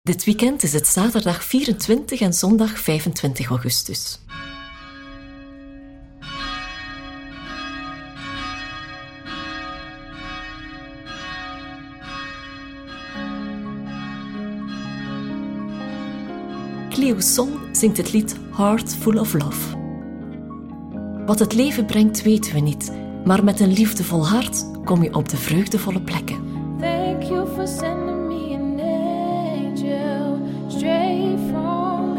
Dit weekend is het zaterdag 24 en zondag 25 augustus. Cleo Sol zingt het lied Heart Full of Love. Wat het leven brengt weten we niet, maar met een liefdevol hart kom je op de vreugdevolle plekken. Thank you for sending me an angel straight from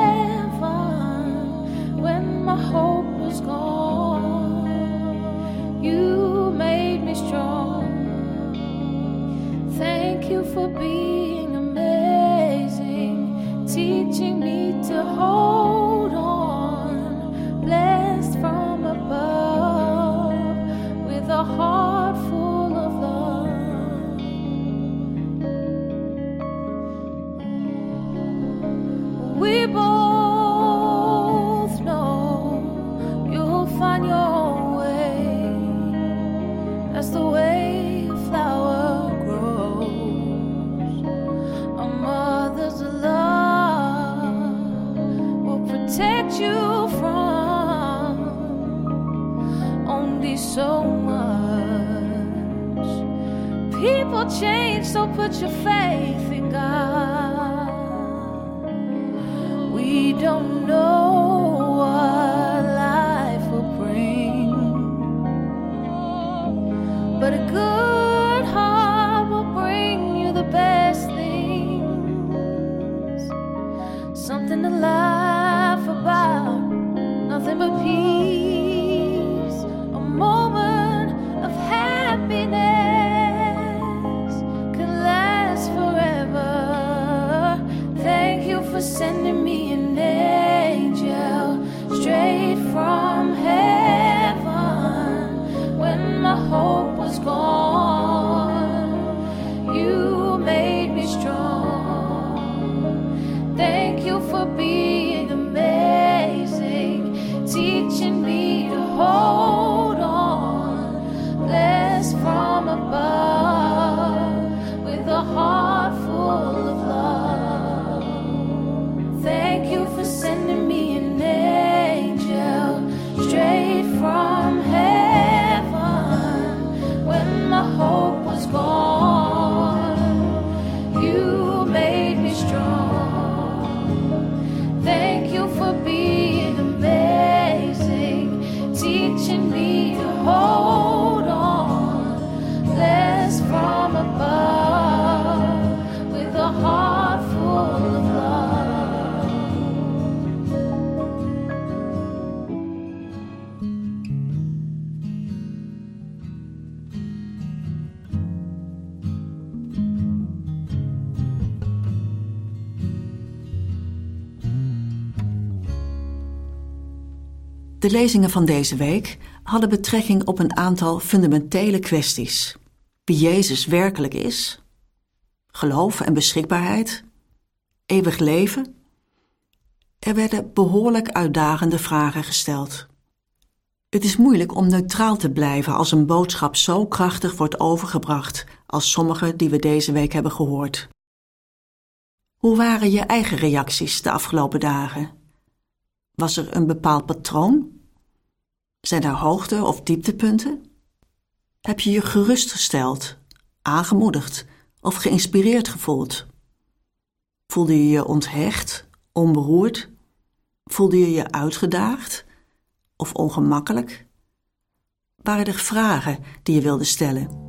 heaven when my hope was gone. You made me strong. Thank you for being amazing, teaching me to hold on, blessed from above with a heart full of love. We both know you'll find your way. That's the way a flower grows. A mother's love will protect you from only so much. People change, so put your faith in God. We don't know what life will bring, but a good heart will bring you the best things. Something to laugh about, nothing but peace. A moment of happiness can last forever. Thank you for sending me an angel straight from heaven when my hope was gone. You made me strong. Thank you for being amazing, teaching me to hold on, blessed from above with a heart full of love. Thank you for sending me an angel straight from heaven when my hope was gone. You made me strong. Thank you for being amazing, teaching me to hold on, blessed from above with a heart full of love. De lezingen van deze week hadden betrekking op een aantal fundamentele kwesties. Wie Jezus werkelijk is, geloof en beschikbaarheid, eeuwig leven. Er werden behoorlijk uitdagende vragen gesteld. Het is moeilijk om neutraal te blijven als een boodschap zo krachtig wordt overgebracht als sommige die we deze week hebben gehoord. Hoe waren je eigen reacties de afgelopen dagen? Was er een bepaald patroon? Zijn er hoogte- of dieptepunten? Heb je je gerustgesteld, aangemoedigd of geïnspireerd gevoeld? Voelde je je onthecht, onberoerd? Voelde je je uitgedaagd of ongemakkelijk? Waren er vragen die je wilde stellen?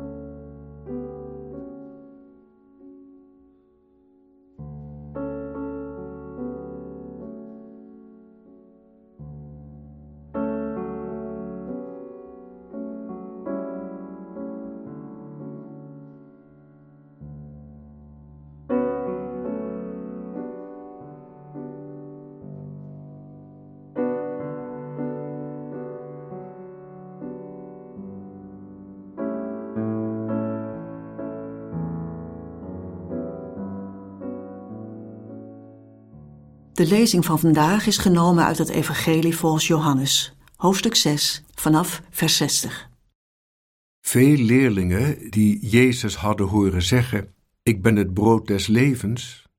De lezing van vandaag is genomen uit het Evangelie volgens Johannes, hoofdstuk 6, vanaf vers 60. Veel leerlingen die Jezus hadden horen zeggen: "Ik ben het brood des levens",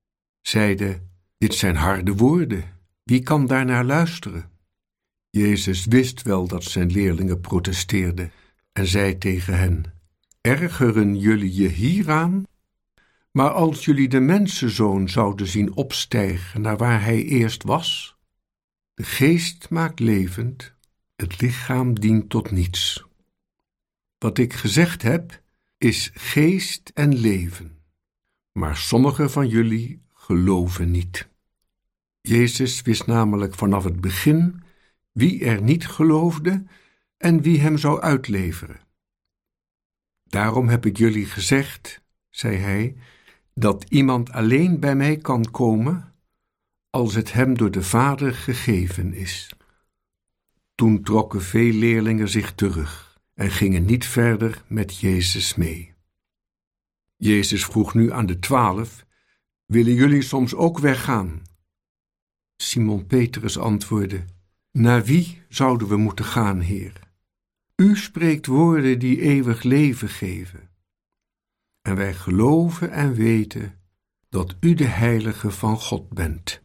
zeiden: dit zijn harde woorden, wie kan daarnaar luisteren? Jezus wist wel dat zijn leerlingen protesteerden en zei tegen hen: ergeren jullie je hieraan? Maar als jullie de mensenzoon zouden zien opstijgen naar waar hij eerst was, de geest maakt levend, het lichaam dient tot niets. Wat ik gezegd heb, is geest en leven, maar sommigen van jullie geloven niet. Jezus wist namelijk vanaf het begin wie er niet geloofde en wie hem zou uitleveren. Daarom heb ik jullie gezegd, zei hij, dat iemand alleen bij mij kan komen als het hem door de Vader gegeven is. Toen trokken veel leerlingen zich terug en gingen niet verder met Jezus mee. Jezus vroeg nu aan de 12: willen jullie soms ook weggaan? Simon Petrus antwoordde: naar wie zouden we moeten gaan, Heer? U spreekt woorden die eeuwig leven geven. En wij geloven en weten dat u de Heilige van God bent.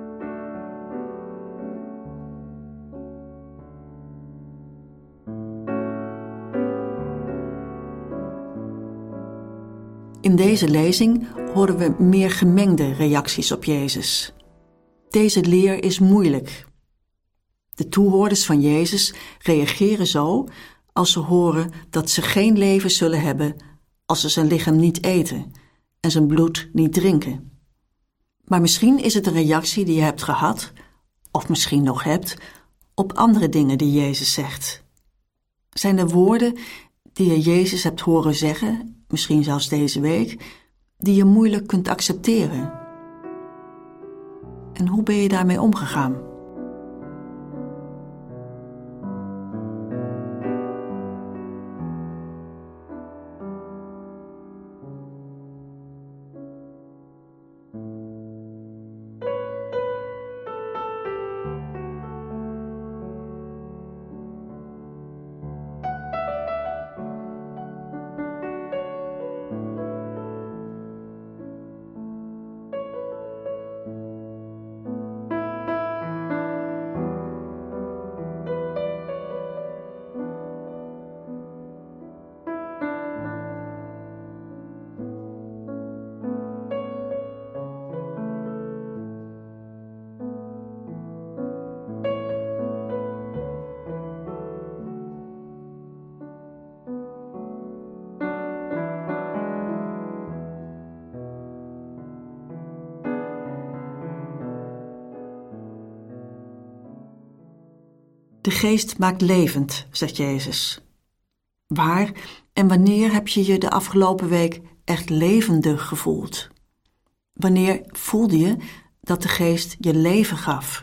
In deze lezing horen we meer gemengde reacties op Jezus. Deze leer is moeilijk. De toehoorders van Jezus reageren zo als ze horen dat ze geen leven zullen hebben als ze zijn lichaam niet eten en zijn bloed niet drinken. Maar misschien is het een reactie die je hebt gehad, of misschien nog hebt, op andere dingen die Jezus zegt. Zijn er woorden die je Jezus hebt horen zeggen, misschien zelfs deze week, die je moeilijk kunt accepteren? En hoe ben je daarmee omgegaan? De geest maakt levend, zegt Jezus. Waar en wanneer heb je je de afgelopen week echt levendig gevoeld? Wanneer voelde je dat de geest je leven gaf?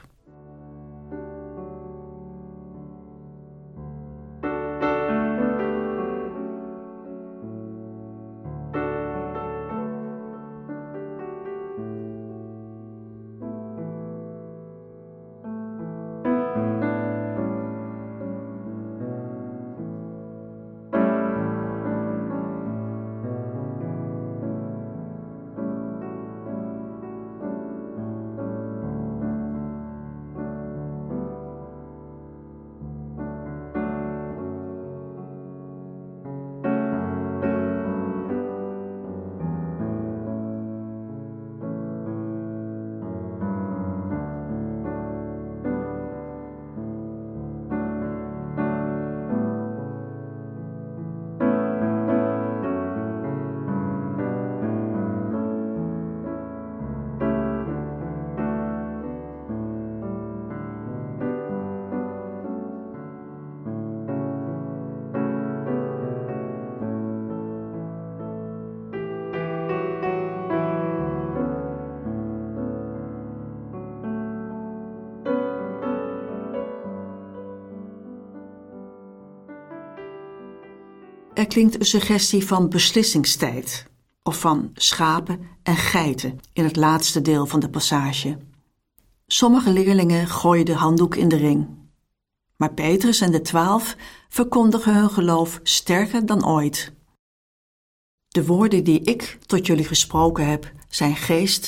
Er klinkt een suggestie van beslissingstijd of van schapen en geiten in het laatste deel van de passage. Sommige leerlingen gooien de handdoek in de ring. Maar Petrus en de 12 verkondigen hun geloof sterker dan ooit. De woorden die ik tot jullie gesproken heb, zijn geest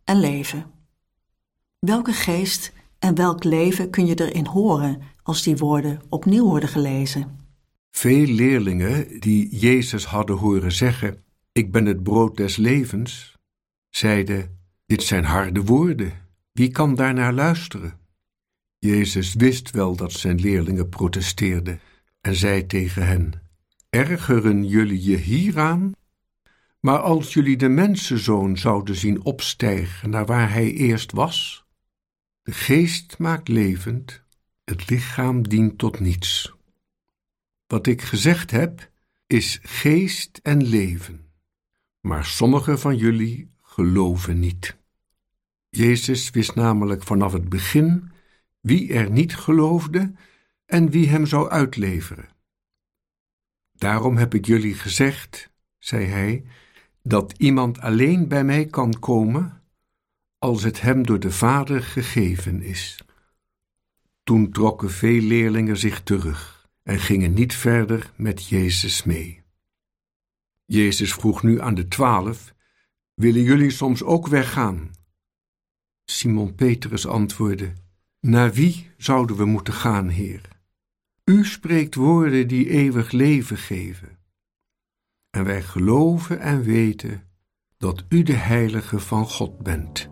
en leven. Welke geest en welk leven kun je erin horen als die woorden opnieuw worden gelezen? Veel leerlingen die Jezus hadden horen zeggen: "Ik ben het brood des levens", zeiden: "Dit zijn harde woorden. Wie kan daarnaar luisteren?" Jezus wist wel dat zijn leerlingen protesteerden en zei tegen hen: "Ergeren jullie je hieraan? Maar als jullie de mensenzoon zouden zien opstijgen naar waar hij eerst was? De geest maakt levend, het lichaam dient tot niets. Wat ik gezegd heb, is geest en leven. Maar sommigen van jullie geloven niet." Jezus wist namelijk vanaf het begin wie er niet geloofde en wie hem zou uitleveren. "Daarom heb ik jullie gezegd", zei hij, "dat iemand alleen bij mij kan komen als het hem door de Vader gegeven is." Toen trokken veel leerlingen zich terug en gingen niet verder met Jezus mee. Jezus vroeg nu aan de 12: "Willen jullie soms ook weggaan?" Simon Petrus antwoordde: "Naar wie zouden we moeten gaan, Heer? U spreekt woorden die eeuwig leven geven. En wij geloven en weten dat u de Heilige van God bent."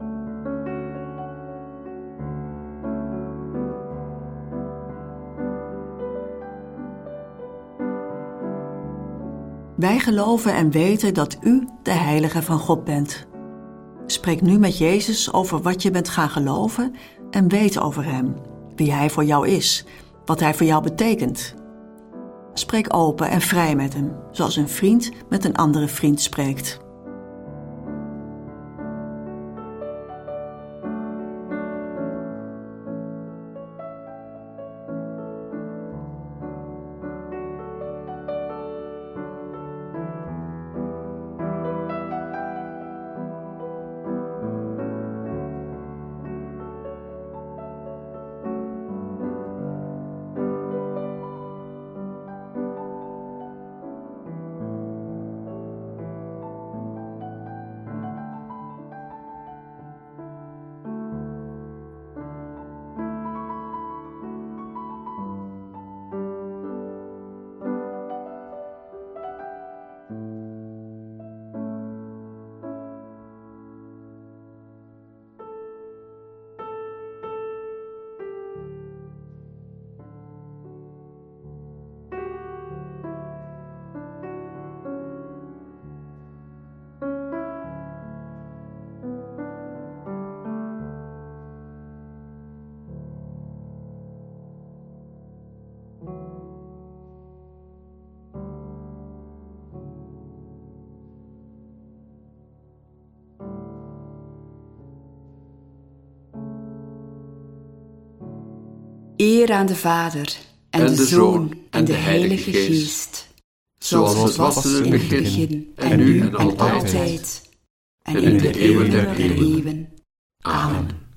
Wij geloven en weten dat u de Heilige van God bent. Spreek nu met Jezus over wat je bent gaan geloven en weet over hem, wie hij voor jou is, wat hij voor jou betekent. Spreek open en vrij met hem, zoals een vriend met een andere vriend spreekt. Eer aan de Vader en de Zoon en de Heilige Geest, zoals het was in het begin en nu en altijd en in de eeuwen der eeuwen. Amen.